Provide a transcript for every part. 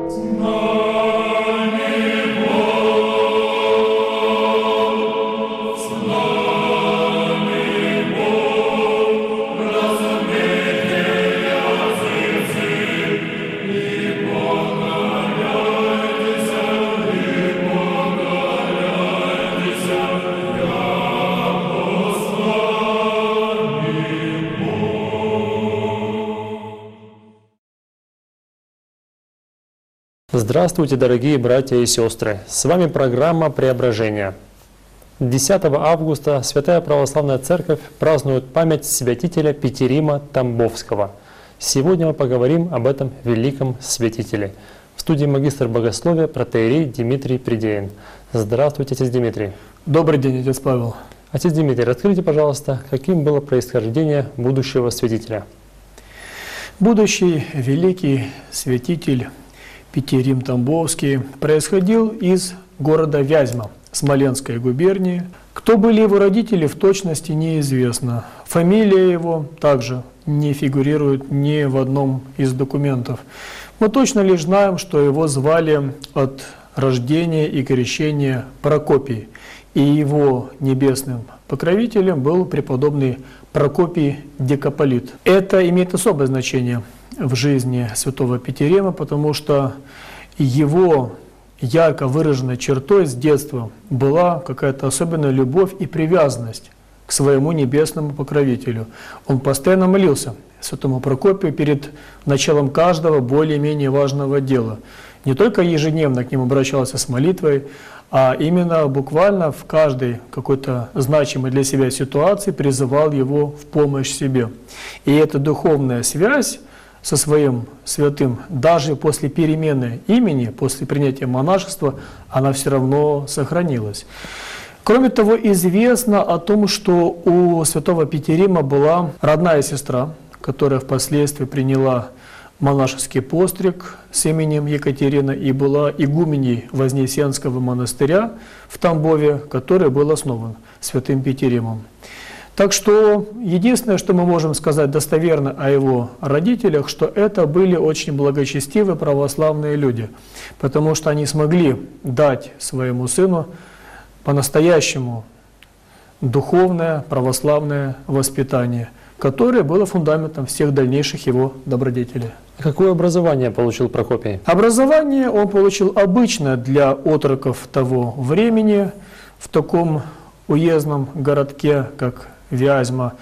Здравствуйте, дорогие братья и сестры! С вами программа «Преображение». 10 августа Святая Православная Церковь празднует память святителя Петерима Тамбовского. Сегодня мы поговорим об этом великом святителе. В студии магистр богословия протоиерей Дмитрий Придеин. Здравствуйте, отец Дмитрий. Добрый день, отец Павел. Отец Дмитрий, расскажите, пожалуйста, каким было происхождение будущего святителя? Будущий великий святитель Петерим Тамбовский происходил из города Вязьма, Смоленской губернии. Кто были его родители, в точности неизвестно. Фамилия его также не фигурирует ни в одном из документов. Мы точно лишь знаем, что его звали от рождения и крещения Прокопий, и его небесным покровителем был преподобный Прокопий Дикополит. Это имеет особое значение в жизни святого Петерима, потому что его ярко выраженной чертой с детства была какая-то особенная любовь и привязанность к своему небесному покровителю. Он постоянно молился святому Прокопию перед началом каждого более-менее важного дела. Не только ежедневно к нему обращался с молитвой, а именно буквально в каждой какой-то значимой для себя ситуации призывал его в помощь себе. И эта духовная связь со своим святым, даже после перемены имени, после принятия монашества, она все равно сохранилась. Кроме того, известно о том, что у святого Петерима была родная сестра, которая впоследствии приняла монашеский постриг с именем Екатерина и была игуменей Вознесенского монастыря в Тамбове, который был основан святым Петеримом. Так что единственное, что мы можем сказать достоверно о его родителях, что это были очень благочестивые православные люди, потому что они смогли дать своему сыну по-настоящему духовное православное воспитание, которое было фундаментом всех дальнейших его добродетелей. Какое образование получил Прокопий? Образование он получил обычное для отроков того времени в таком уездном городке, как Вязьма.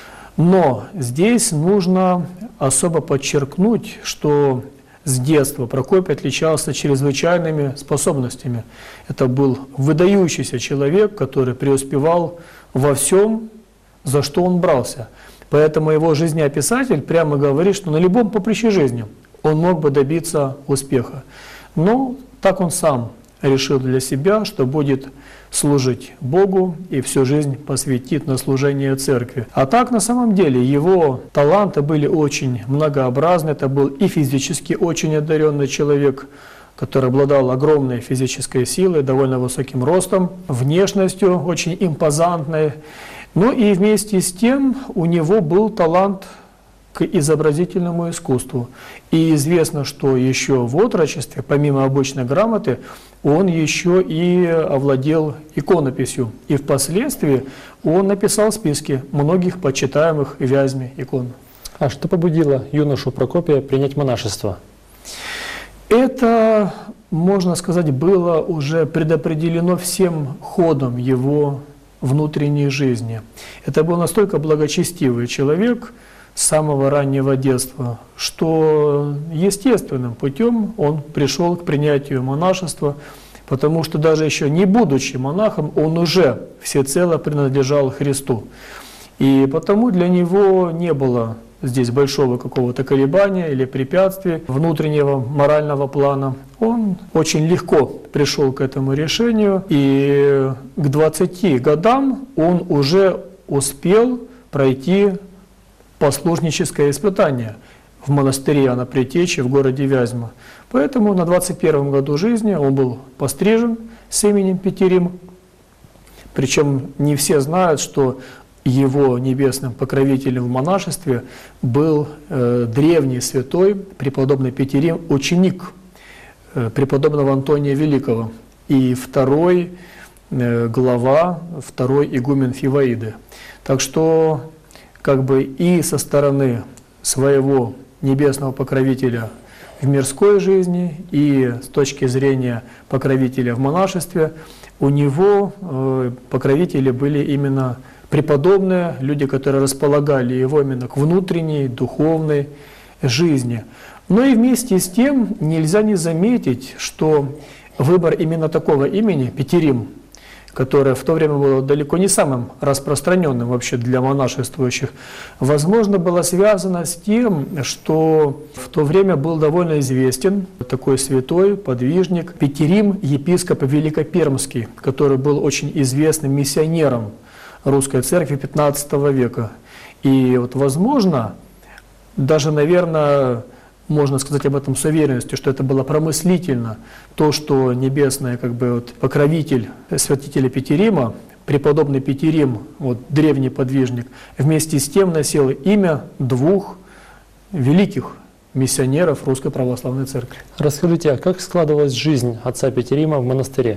Но здесь нужно особо подчеркнуть, что с детства Прокопий отличался чрезвычайными способностями. Это был выдающийся человек, который преуспевал во всем, за что он брался. Поэтому его жизнеописатель прямо говорит, что на любом поприще жизни он мог бы добиться успеха. Но так он сам решил для себя, что будет служить Богу и всю жизнь посвятит на служение церкви. А так, на самом деле, его таланты были очень многообразны. Это был и физически очень одаренный человек, который обладал огромной физической силой, довольно высоким ростом, внешностью очень импозантной. Ну и вместе с тем у него был талант к изобразительному искусству. И известно, что еще в отрочестве, помимо обычной грамоты, он еще и овладел иконописью. И впоследствии он написал списки многих почитаемых в Вязьме икон. А что побудило юношу Прокопия принять монашество? Это, можно сказать, было уже предопределено всем ходом его внутренней жизни. Это был настолько благочестивый человек с самого раннего детства, что естественным путем он пришел к принятию монашества, потому что даже еще не будучи монахом, он уже всецело принадлежал Христу. И потому для него не было здесь большого какого-то колебания или препятствия внутреннего морального плана. Он очень легко пришел к этому решению, и к 20 годам он уже успел пройти послушническое испытание в монастыре Иоанна Предтечи в городе Вязьма. Поэтому на 21-м году жизни он был пострижен с именем Петерим. Причем не все знают, что его небесным покровителем в монашестве был древний святой, преподобный Петерим, ученик преподобного Антония Великого и второй глава, второй игумен Фиваиды. Так что как бы и со стороны своего небесного покровителя в мирской жизни, и с точки зрения покровителя в монашестве, у него покровители были именно преподобные, люди, которые располагали его именно к внутренней, духовной жизни. Но и вместе с тем нельзя не заметить, что выбор именно такого имени, Петерим, которое в то время было далеко не самым распространенным вообще для монашествующих, возможно, было связано с тем, что в то время был довольно известен такой святой подвижник Петерим, епископ Великопермский, который был очень известным миссионером русской церкви XV века. И вот, возможно, даже, наверное, можно сказать об этом с уверенностью, что это было промыслительно, то, что небесный как бы, вот, покровитель святителя Петерима, преподобный Петерим, вот, древний подвижник, вместе с тем носил имя двух великих миссионеров Русской Православной Церкви. Расскажите, а как складывалась жизнь отца Петерима в монастыре?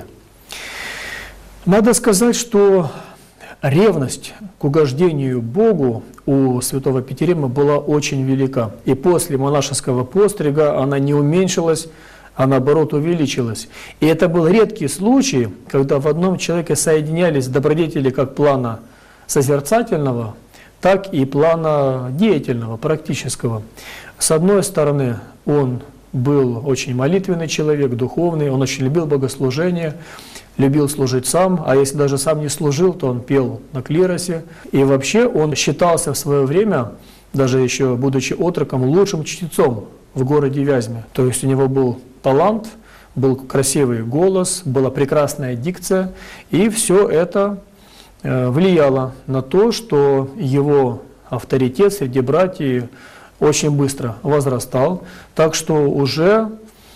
Надо сказать, что ревность к угождению Богу у святого Петерима была очень велика. И после монашеского пострига она не уменьшилась, а наоборот увеличилась. И это был редкий случай, когда в одном человеке соединялись добродетели как плана созерцательного, так и плана деятельного, практического. С одной стороны, он был очень молитвенный человек, духовный, он очень любил богослужение, любил служить сам, а если даже сам не служил, то он пел на клиросе. И вообще он считался в свое время, даже еще будучи отроком, лучшим чтецом в городе Вязьме. То есть у него был талант, был красивый голос, была прекрасная дикция, и все это влияло на то, что его авторитет среди братьев очень быстро возрастал, так что уже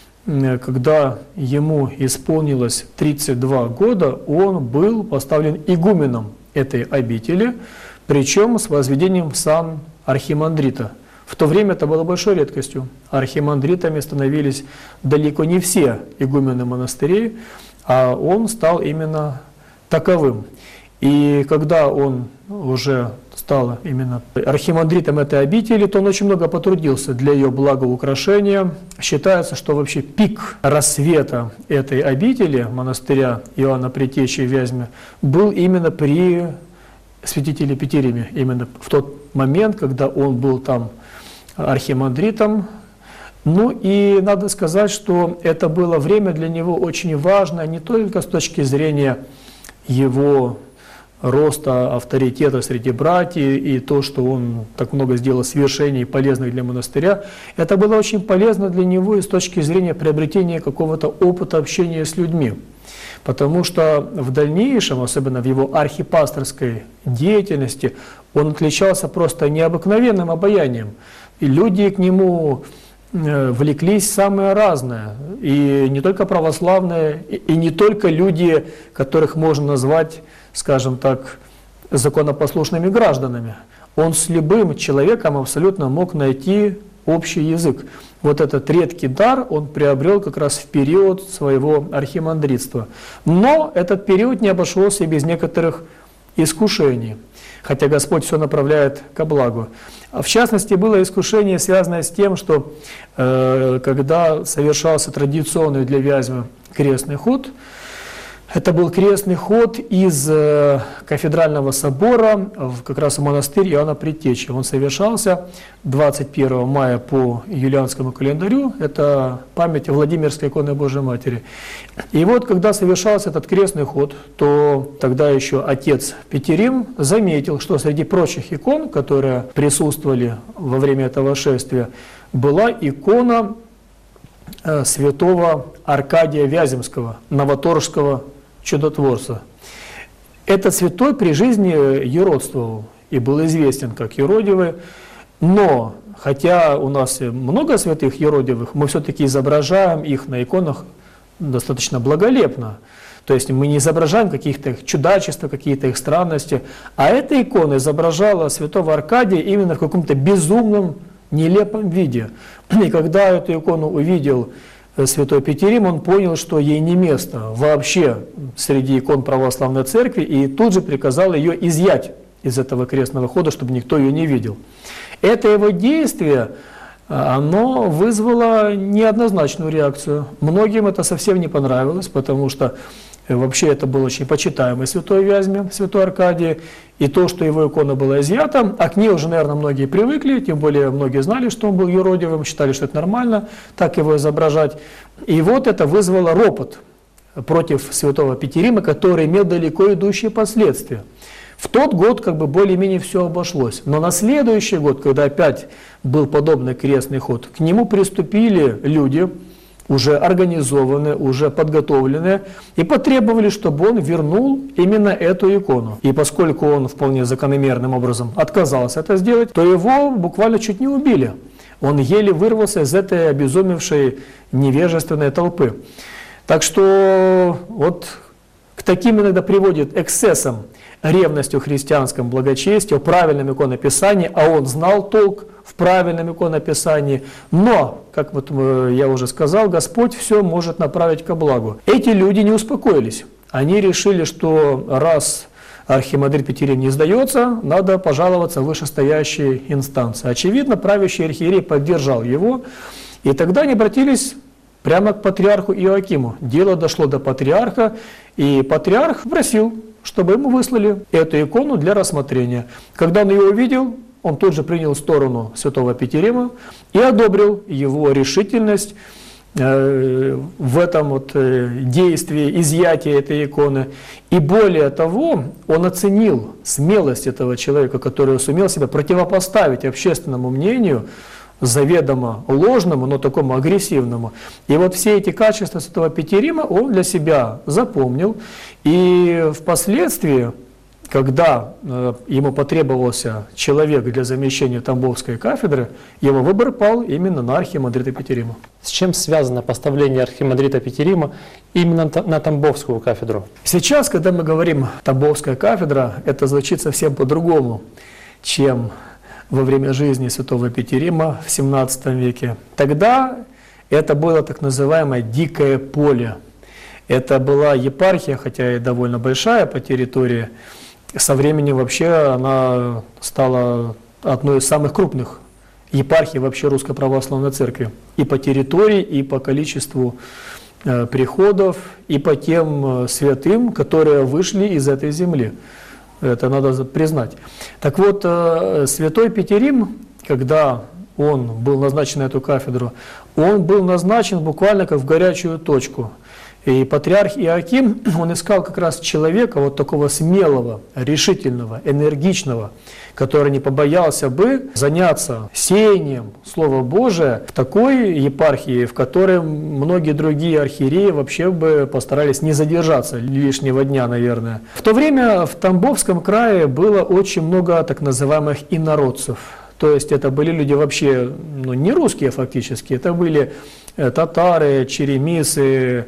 когда ему исполнилось 32 года, он был поставлен игуменом этой обители, причем с возведением в сан архимандрита. В то время это было большой редкостью. Архимандритами становились далеко не все игумены монастырей, а он стал именно таковым. И когда он уже стал именно архимандритом этой обители, то он очень много потрудился для ее благоукрашения. Считается, что вообще пик рассвета этой обители, монастыря Иоанна Предтечи в Вязьме, был именно при святителе Петериме. Именно в тот момент, когда он был там архимандритом. Ну и надо сказать, что это было время для него очень важное, не только с точки зрения его роста авторитета среди братьев и то, что он так много сделал свершений полезных для монастыря, это было очень полезно для него и с точки зрения приобретения какого-то опыта общения с людьми. Потому что в дальнейшем, особенно в его архипасторской деятельности, он отличался просто необыкновенным обаянием. И люди к нему влеклись самые разные, и не только православные, и не только люди, которых можно назвать, скажем так, законопослушными гражданами. Он с любым человеком абсолютно мог найти общий язык. Вот этот редкий дар он приобрел как раз в период своего архимандритства. Но этот период не обошелся и без некоторых искушений, хотя Господь все направляет ко благу. В частности, было искушение, связанное с тем, что когда совершался традиционный для Вязьмы крестный ход, это был крестный ход из кафедрального собора как раз в монастырь Иоанна Предтечи. Он совершался 21 мая по юлианскому календарю, это память о Владимирской иконе Божией Матери. И вот, когда совершался этот крестный ход, то тогда еще отец Петерим заметил, что среди прочих икон, которые присутствовали во время этого шествия, была икона святого Аркадия Вяземского, новоторжского чудотворца. Этот святой при жизни юродствовал и был известен как юродивый, но хотя у нас много святых юродивых, мы все-таки изображаем их на иконах достаточно благолепно. То есть мы не изображаем каких-то их чудачества, какие-то их странности, а эта икона изображала святого Аркадия именно в каком-то безумном, нелепом виде. И когда эту икону увидел святой Петерим, он понял, что ей не место вообще среди икон православной церкви, и тут же приказал ее изъять из этого крестного хода, чтобы никто ее не видел. Это его действие, оно вызвало неоднозначную реакцию. Многим это совсем не понравилось, потому что вообще это был очень почитаемый святой Вязьме, святой Аркадий, и то, что его икона была изъята, а к ней уже, наверное, многие привыкли, тем более многие знали, что он был юродивым, считали, что это нормально, так его изображать. И вот это вызвало ропот против святого Петерима, который имел далеко идущие последствия. В тот год как бы более-менее все обошлось, но на следующий год, когда опять был подобный крестный ход, к нему приступили люди, уже организованные, уже подготовленные, и потребовали, чтобы он вернул именно эту икону. И поскольку он вполне закономерным образом отказался это сделать, то его буквально чуть не убили. Он еле вырвался из этой обезумевшей невежественной толпы. Так что вот к таким иногда приводит эксцессам ревностью христианском благочестию, правильном иконописании, а он знал толк в правильном иконописании. Но, как вот я уже сказал, Господь все может направить ко благу. Эти люди не успокоились. Они решили, что раз архимандрит Петерим не сдается, надо пожаловаться в вышестоящие инстанции. Очевидно, правящий архиерей поддержал его, и тогда они обратились прямо к патриарху Иоакиму. Дело дошло до патриарха, и патриарх просил, чтобы ему выслали эту икону для рассмотрения. Когда он ее увидел, он тут же принял сторону святого Петерима и одобрил его решительность в этом вот действии изъятия этой иконы. И более того, он оценил смелость этого человека, который сумел себя противопоставить общественному мнению, заведомо ложному, но такому агрессивному. И вот все эти качества святого Петерима он для себя запомнил. И впоследствии, когда ему потребовался человек для замещения Тамбовской кафедры, его выбор пал именно на архимандрита Петерима. С чем связано поставление архимандрита Петерима именно на Тамбовскую кафедру? Сейчас, когда мы говорим «Тамбовская кафедра», это звучит совсем по-другому, чем во время жизни святого Петерима в XVII веке. Тогда это было так называемое «дикое поле». Это была епархия, хотя и довольно большая по территории. Со временем вообще она стала одной из самых крупных епархий вообще Русской Православной Церкви. И по территории, и по количеству приходов, и по тем святым, которые вышли из этой земли. Это надо признать. Так вот, святой Петерим, когда он был назначен на эту кафедру, он был назначен буквально как в горячую точку. И патриарх Иоаким, он искал как раз человека вот такого смелого, решительного, энергичного, который не побоялся бы заняться сеянием Слова Божия в такой епархии, в которой многие другие архиереи вообще бы постарались не задержаться лишнего дня, наверное. В то время в Тамбовском крае было очень много так называемых инородцев. То есть это были люди вообще не русские фактически, это были татары, черемисы,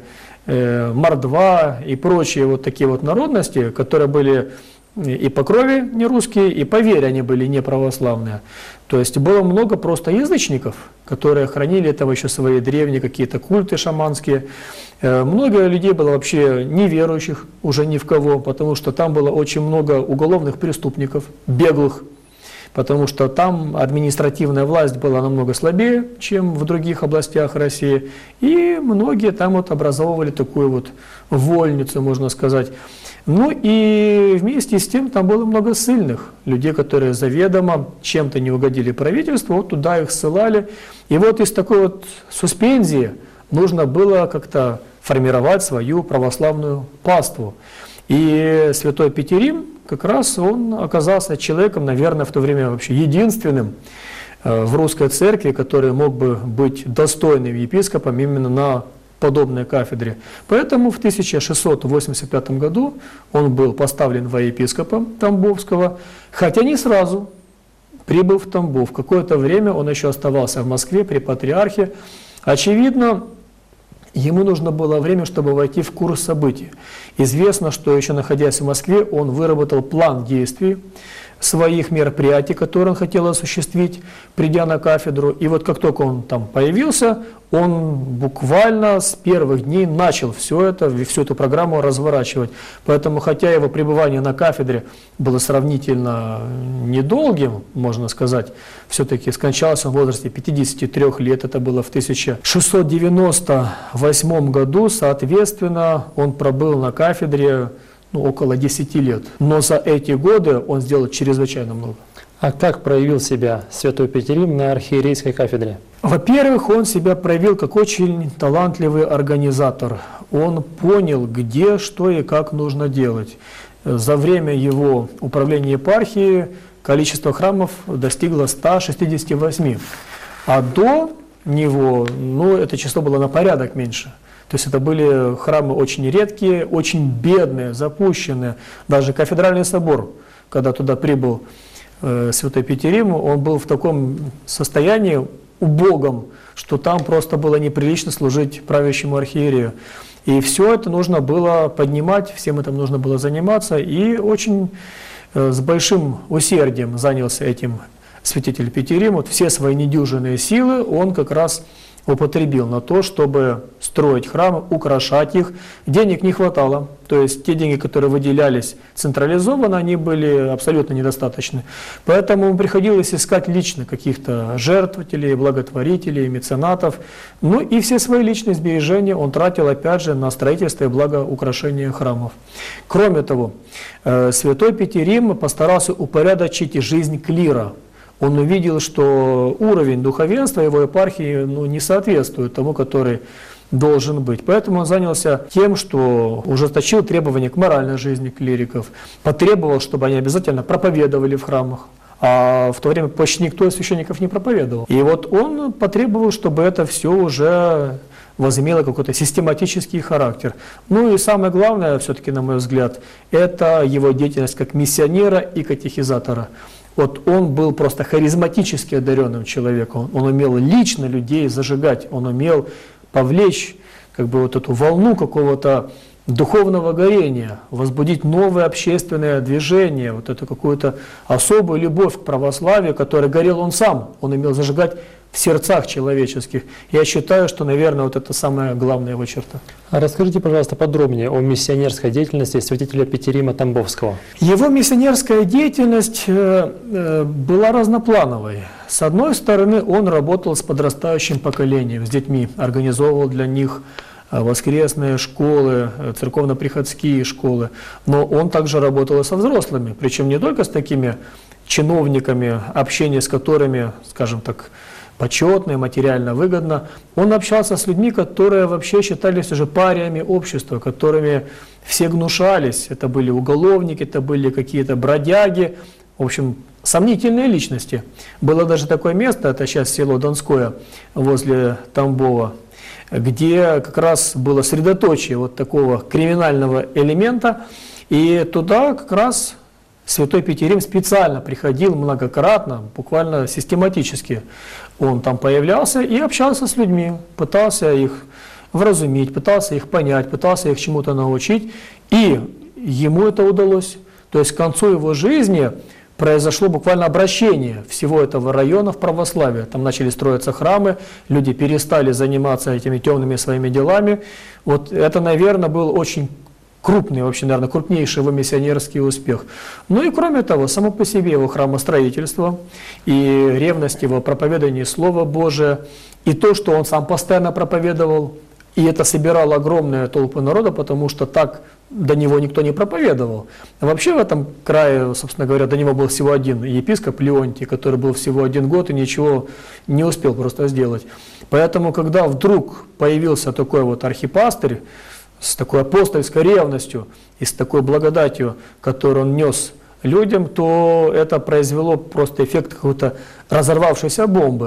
мордва и прочие вот такие вот народности, которые были и по крови не русские, и по вере они были не православные. То есть было много просто язычников, которые хранили там еще свои древние какие-то культы шаманские. Много людей было вообще неверующих уже ни в кого, потому что там было очень много уголовных преступников, беглых, потому что там административная власть была намного слабее, чем в других областях России, и многие там вот образовывали такую вот вольницу, можно сказать. Ну и вместе с тем там было много ссыльных, людей, которые заведомо чем-то не угодили правительству, вот туда их ссылали. И вот из такой вот суспензии нужно было как-то формировать свою православную паству. И святой Петерим, как раз он оказался человеком, наверное, в то время вообще единственным в русской церкви, который мог бы быть достойным епископом именно на подобной кафедре. Поэтому в 1685 году он был поставлен во епископа Тамбовского, хотя не сразу прибыл в Тамбов. Какое-то время он еще оставался в Москве при патриархе. Очевидно, ему нужно было время, чтобы войти в курс событий. Известно, что еще находясь в Москве, он выработал план действий, своих мероприятий, которые он хотел осуществить, придя на кафедру. И вот как только он там появился, он буквально с первых дней начал всю эту программу разворачивать. Поэтому, хотя его пребывание на кафедре было сравнительно недолгим, можно сказать, все-таки скончался он в возрасте 53 лет, это было в 1698 году, соответственно, он пробыл на кафедре около 10 лет. Но за эти годы он сделал чрезвычайно много. А как проявил себя святой Петерим на архиерейской кафедре? Во-первых, он себя проявил как очень талантливый организатор. Он понял, где, что и как нужно делать. За время его управления епархией количество храмов достигло 168. А до него, это число было на порядок меньше. То есть это были храмы очень редкие, очень бедные, запущенные. Даже кафедральный собор, когда туда прибыл святой Петерим, он был в таком состоянии убогом, что там просто было неприлично служить правящему архиерею. И все это нужно было поднимать, всем этим нужно было заниматься, и очень с большим усердием занялся этим святитель Петерим. Вот все свои недюжинные силы он как раз употребил на то, чтобы строить храмы, украшать их. Денег не хватало, то есть те деньги, которые выделялись централизованно, они были абсолютно недостаточны. Поэтому ему приходилось искать лично каких-то жертвователей, благотворителей, меценатов. И все свои личные сбережения он тратил опять же на строительство и благоукрашение храмов. Кроме того, святой Петерим постарался упорядочить жизнь клира. Он увидел, что уровень духовенства его епархии не соответствует тому, который должен быть. Поэтому он занялся тем, что ужесточил требования к моральной жизни клириков, потребовал, чтобы они обязательно проповедовали в храмах. А в то время почти никто из священников не проповедовал. И вот он потребовал, чтобы это все уже возымело какой-то систематический характер. И самое главное, все-таки, на мой взгляд, это его деятельность как миссионера и катехизатора. Вот он был просто харизматически одаренным человеком, он умел лично людей зажигать, он умел повлечь эту волну какого-то духовного горения, возбудить новое общественное движение, эту какую-то особую любовь к православию, которой горел он сам, он умел зажигать в сердцах человеческих. Я считаю, что, наверное, это самая главная его черта. А расскажите, пожалуйста, подробнее о миссионерской деятельности святителя Петерима Тамбовского. Его миссионерская деятельность была разноплановой. С одной стороны, он работал с подрастающим поколением, с детьми, организовывал для них воскресные школы, церковно-приходские школы. Но он также работал и со взрослыми, причем не только с такими чиновниками, общение с которыми, скажем так, почетно, материально выгодно. Он общался с людьми, которые вообще считались уже париями общества, которыми все гнушались. Это были уголовники, это были какие-то бродяги, в общем, сомнительные личности. Было даже такое место, это сейчас село Донское, возле Тамбова, где как раз было средоточие такого криминального элемента, и туда как раз святой Петерим специально приходил многократно, буквально систематически. Он там появлялся и общался с людьми, пытался их вразумить, пытался их понять, пытался их чему-то научить, и ему это удалось. То есть к концу его жизни произошло буквально обращение всего этого района в православие. Там начали строиться храмы, люди перестали заниматься этими темными своими делами. Это, наверное, был очень крупный, вообще, наверное, крупнейший его миссионерский успех. И кроме того, само по себе его храмостроительство и ревность его проповедания Слова Божия, и то, что он сам постоянно проповедовал, и это собирало огромные толпы народа, потому что так до него никто не проповедовал. А вообще в этом крае, собственно говоря, до него был всего один епископ Леонтий, который был всего 1 год и ничего не успел просто сделать. Поэтому, когда вдруг появился такой архипастырь, с такой апостольской ревностью и с такой благодатью, которую он нес людям, то это произвело просто эффект какой-то разорвавшейся бомбы.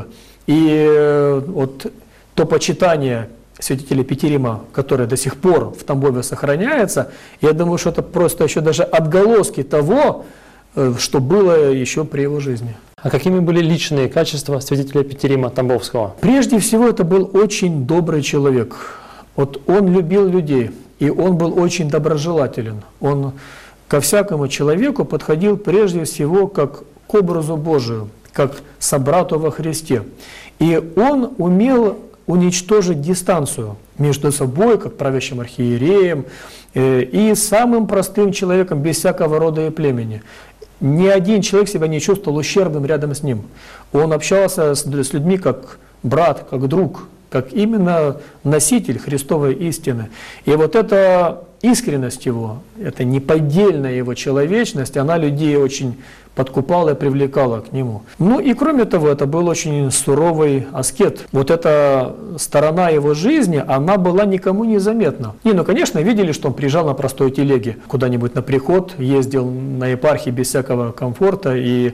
И то почитание святителя Петерима, которое до сих пор в Тамбове сохраняется, я думаю, что это просто еще даже отголоски того, что было еще при его жизни. А какими были личные качества святителя Петерима Тамбовского? Прежде всего, это был очень добрый человек. Он любил людей, и он был очень доброжелателен. Он ко всякому человеку подходил прежде всего как к образу Божию, как собрату во Христе. И он умел уничтожить дистанцию между собой, как правящим архиереем, и самым простым человеком, без всякого рода и племени. Ни один человек себя не чувствовал ущербным рядом с ним. Он общался с людьми как брат, как друг, как именно носитель Христовой истины. И вот эта искренность его, эта неподдельная его человечность, она людей очень подкупала и привлекала к нему. Ну и кроме того, это был очень суровый аскет. Вот эта сторона его жизни, она была никому не заметна. Ну, конечно, видели, что он приезжал на простой телеге куда-нибудь на приход, ездил на епархии без всякого комфорта,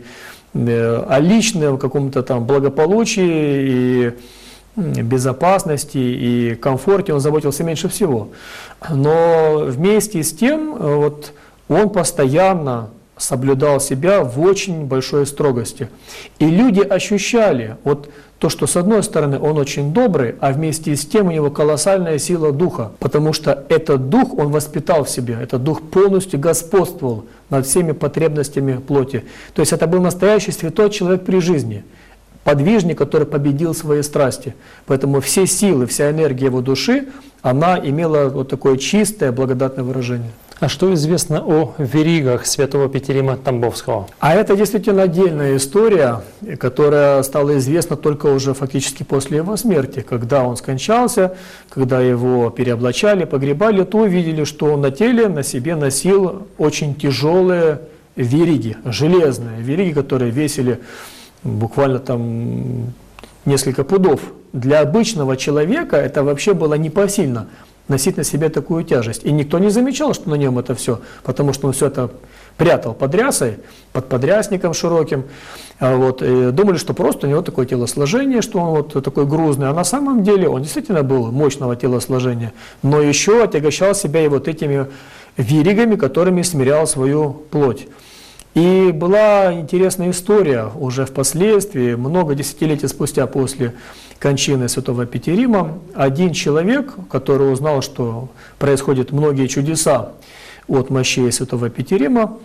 о личном каком-то там благополучии и безопасности и комфорте он заботился меньше всего. Но вместе с тем вот, он постоянно соблюдал себя в очень большой строгости. И люди ощущали вот то, что с одной стороны он очень добрый, а вместе с тем у него колоссальная сила духа, потому что этот дух он воспитал в себе, этот дух полностью господствовал над всеми потребностями плоти. То есть это был настоящий святой человек при жизни, подвижник, который победил свои страсти. Поэтому все силы, вся энергия его души, она имела вот такое чистое, благодатное выражение. А что известно о веригах святого Петерима Тамбовского? А это действительно отдельная история, которая стала известна только уже фактически после его смерти. Когда он скончался, когда его переоблачали, погребали, то увидели, что он на теле, на себе носил очень тяжелые вериги, железные вериги, которые весили буквально там несколько пудов. Для обычного человека это вообще было непосильно носить на себе такую тяжесть. И никто не замечал, что на нем это все, потому что он все это прятал под рясой, под подрясником широким. Вот, и думали, что просто у него такое телосложение, что он вот такой грузный. А на самом деле он действительно был мощного телосложения, но еще отягощал себя и вот этими веригами, которыми смирял свою плоть. И была интересная история уже впоследствии, много десятилетий спустя после кончины святого Петерима, один человек, который узнал, что происходят многие чудеса от мощей святого Петерима,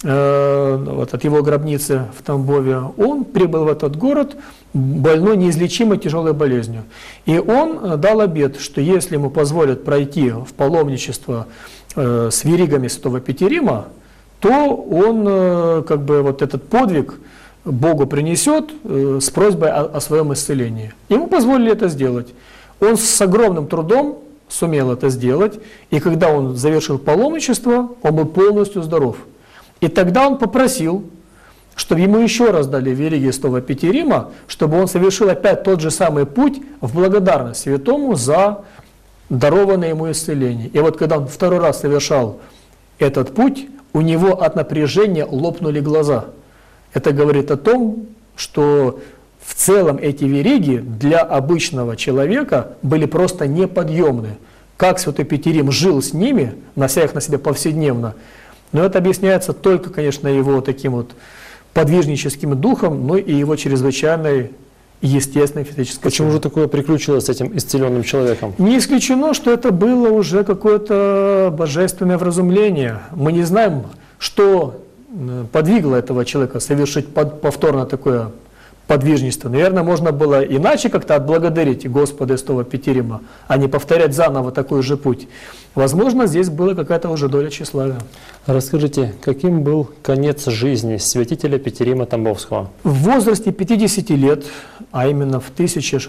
вот от его гробницы в Тамбове, он прибыл в этот город больной неизлечимой тяжелой болезнью. И он дал обет, что если ему позволят пройти в паломничество с веригами святого Петерима, то он как бы вот этот подвиг Богу принесет с просьбой о своем исцелении. Ему позволили это сделать. Он с огромным трудом сумел это сделать, и когда он завершил паломничество, он был полностью здоров. И тогда он попросил, чтобы ему еще раз дали вериги святого Петерима, чтобы он совершил опять тот же самый путь в благодарность святому за дарованное ему исцеление. И вот когда он второй раз совершал этот путь, у него от напряжения лопнули глаза. Это говорит о том, что в целом эти вериги для обычного человека были просто неподъемны. Как святой Петерим жил с ними, нося их на себе повседневно, но это объясняется только, конечно, его таким вот подвижническим духом, но и его чрезвычайной естественной физической Почему же такое приключилось с этим исцеленным человеком? Не исключено, что это было уже какое-то божественное вразумление. Мы не знаем, что подвигло этого человека совершить повторно такое подвижничество. Наверное, можно было иначе как-то отблагодарить Господа святого Петерима, а не повторять заново такой же путь. Возможно, здесь была какая-то уже доля тщеславия. Расскажите, каким был конец жизни святителя Петерима Тамбовского? В возрасте 50 лет, а именно в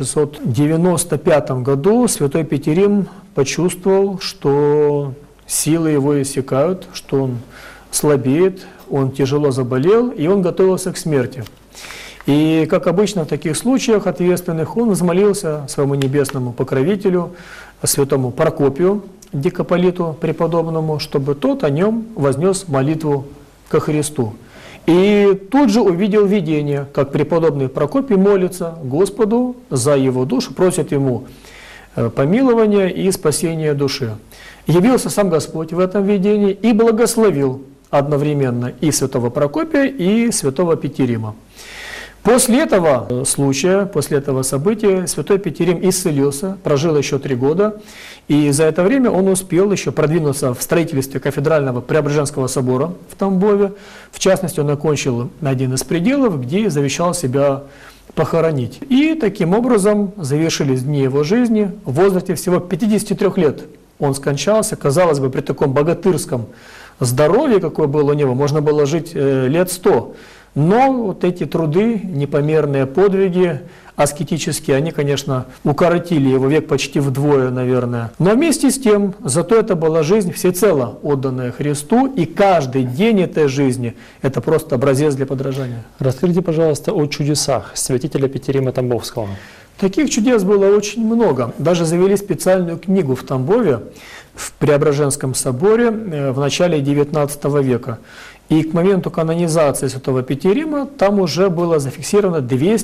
1695 году, святой Петерим почувствовал, что силы его иссякают, что он слабеет, он тяжело заболел, и он готовился к смерти. И, как обычно в таких случаях ответственных, он взмолился своему небесному покровителю, святому Прокопию, дикополиту преподобному, чтобы тот о нем вознес молитву ко Христу. И тут же увидел видение, как преподобный Прокопий молится Господу за его душу, просит ему помилования и спасения души. Явился сам Господь в этом видении и благословил одновременно и святого Прокопия, и святого Петерима. После этого случая, после этого события, святой Петерим исцелился, прожил еще 3 года, и за это время он успел еще продвинуться в строительстве кафедрального Преображенского собора в Тамбове. В частности, он окончил один из пределов, где завещал себя похоронить. И таким образом завершились дни его жизни. В возрасте всего 53 лет он скончался. Казалось бы, при таком богатырском здоровье, какое было у него, можно было жить лет 100. Но вот эти труды, непомерные подвиги аскетические, они, конечно, укоротили его век почти вдвое, наверное. Но вместе с тем, зато это была жизнь всецело отданная Христу, и каждый день этой жизни – это просто образец для подражания. Расскажите, пожалуйста, о чудесах святителя Петерима Тамбовского. Таких чудес было очень много. Даже завели специальную книгу в Тамбове, в Преображенском соборе в начале XIX века. И к моменту канонизации святого Петерима там уже было зафиксировано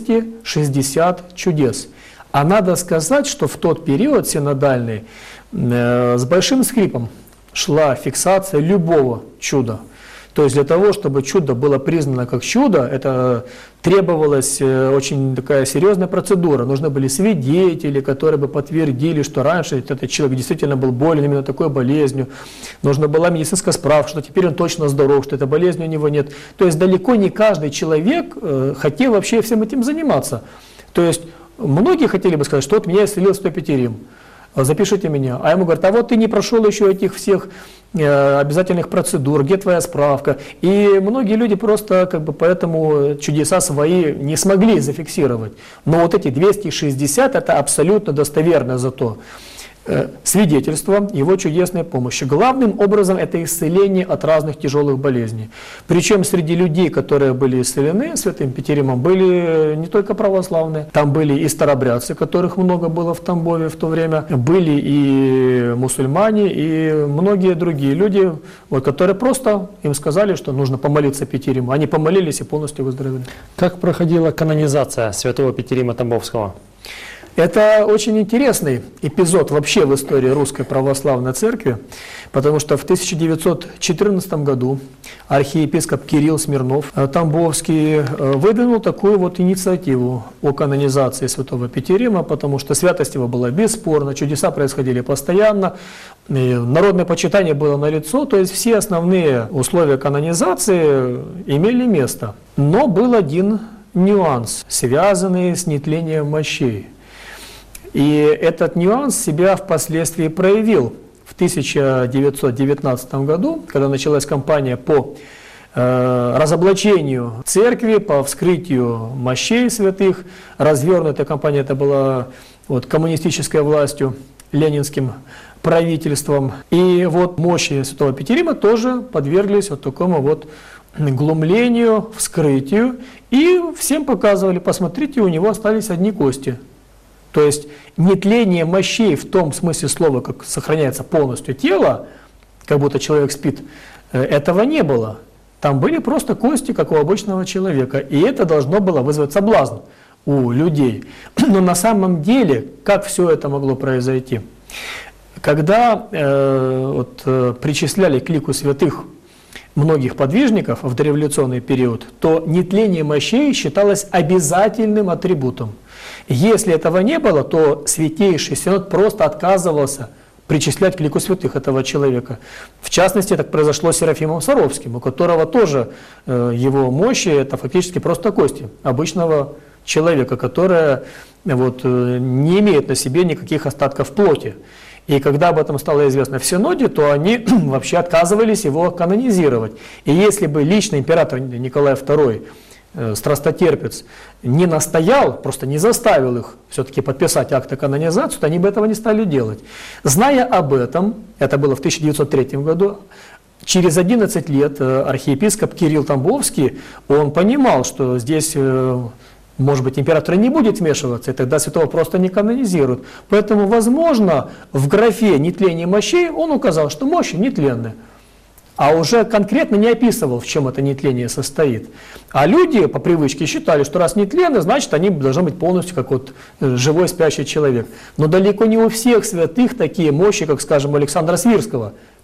260 чудес. А надо сказать, что в тот период синодальный с большим скрипом шла фиксация любого чуда. То есть для того, чтобы чудо было признано как чудо, это требовалась очень такая серьезная процедура. Нужны были свидетели, которые бы подтвердили, что раньше этот человек действительно был болен именно такой болезнью. Нужна была медицинская справка, что теперь он точно здоров, что этой болезни у него нет. То есть далеко не каждый человек хотел вообще всем этим заниматься. То есть многие хотели бы сказать, что вот меня исцелил святой Петерим. Запишите меня. А ему говорят, а вот ты не прошел еще этих всех обязательных процедур, где твоя справка? И многие люди просто поэтому чудеса свои не смогли зафиксировать. Но вот эти 260 это абсолютно достоверно зато свидетельство его чудесной помощи. Главным образом это исцеление от разных тяжелых болезней. Причем среди людей, которые были исцелены святым Петеримом, были не только православные, там были и старобрядцы, которых много было в Тамбове в то время, были и мусульмане, и многие другие люди, которые просто им сказали, что нужно помолиться Петериму. Они помолились и полностью выздоровели. Как проходила канонизация святого Петерима Тамбовского? Это очень интересный эпизод вообще в истории Русской Православной Церкви, потому что в 1914 году архиепископ Кирилл Смирнов Тамбовский выдвинул такую вот инициативу о канонизации святого Петерима, потому что святость его была бесспорна, чудеса происходили постоянно, народное почитание было налицо, то есть все основные условия канонизации имели место. Но был один нюанс, связанный с нетлением мощей. И этот нюанс себя впоследствии проявил. В 1919 году, когда началась кампания по разоблачению церкви, по вскрытию мощей святых, развернутая кампания это была коммунистической властью, ленинским правительством. И вот мощи святого Петерима тоже подверглись такому глумлению, вскрытию. И всем показывали, посмотрите, у него остались одни кости. То есть нетление мощей в том смысле слова, как сохраняется полностью тело, как будто человек спит, этого не было. Там были просто кости, как у обычного человека. И это должно было вызвать соблазн у людей. Но на самом деле, как все это могло произойти? Когда причисляли к лику святых многих подвижников в дореволюционный период, то нетление мощей считалось обязательным атрибутом. Если этого не было, то Святейший Синод просто отказывался причислять к лику святых этого человека. В частности, так произошло с Серафимом Саровским, у которого тоже его мощи это фактически просто кости обычного человека, которая не имеет на себе никаких остатков плоти. И когда об этом стало известно в Синоде, то они вообще отказывались его канонизировать. И если бы лично император Николай II, страстотерпец, не настоял, просто не заставил их все-таки подписать акт о канонизации, то они бы этого не стали делать. Зная об этом, это было в 1903 году, через 11 лет архиепископ Кирилл Тамбовский, он понимал, что здесь, может быть, император не будет вмешиваться, и тогда святого просто не канонизируют. Поэтому, возможно, в графе «нетление мощей» он указал, что мощи нетленны. А уже конкретно не описывал, в чем это нетление состоит. А люди по привычке считали, что раз нетленны, значит они должны быть полностью как живой спящий человек. Но далеко не у всех святых такие мощи, как, скажем, у Александра Свирского,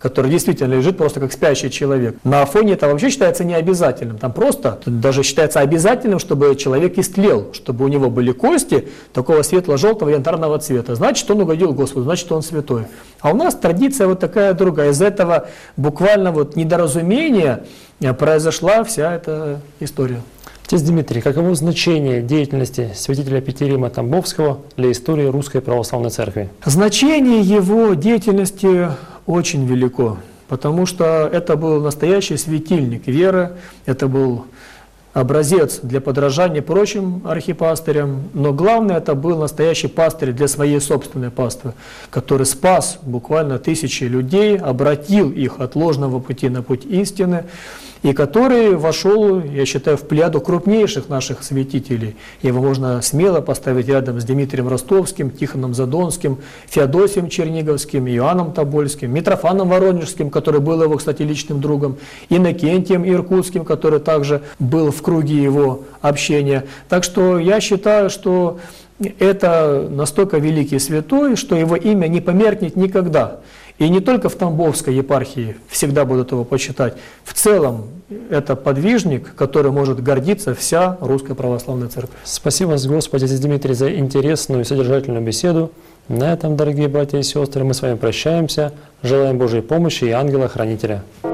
который действительно лежит просто как спящий человек. На Афоне это вообще считается необязательным. Там просто даже считается обязательным, чтобы человек истлел, чтобы у него были кости такого светло-желтого янтарного цвета. Значит, он угодил Господу, значит, он святой. А у нас традиция вот такая другая. Из этого буквально вот недоразумения произошла вся эта история. Отец Дмитрий, каково значение деятельности святителя Петерима Тамбовского для истории Русской Православной Церкви? Значение его деятельности очень велико, потому что это был настоящий светильник веры, это был образец для подражания прочим архипастырям, но главное, это был настоящий пастырь для своей собственной паствы, который спас буквально тысячи людей, обратил их от ложного пути на путь истины, и который вошел, я считаю, в плеяду крупнейших наших святителей. Его можно смело поставить рядом с Дмитрием Ростовским, Тихоном Задонским, Феодосием Черниговским, Иоанном Тобольским, Митрофаном Воронежским, который был его, кстати, личным другом, Иннокентием Иркутским, который также был в круге его общения. Так что я считаю, что это настолько великий святой, что его имя не померкнет никогда. И не только в Тамбовской епархии всегда будут его почитать. В целом, это подвижник, который может гордиться вся Русская Православная Церковь. Спасибо, Господи, отец Дмитрий, за интересную и содержательную беседу. На этом, дорогие братья и сестры, мы с вами прощаемся. Желаем Божьей помощи и ангела-хранителя.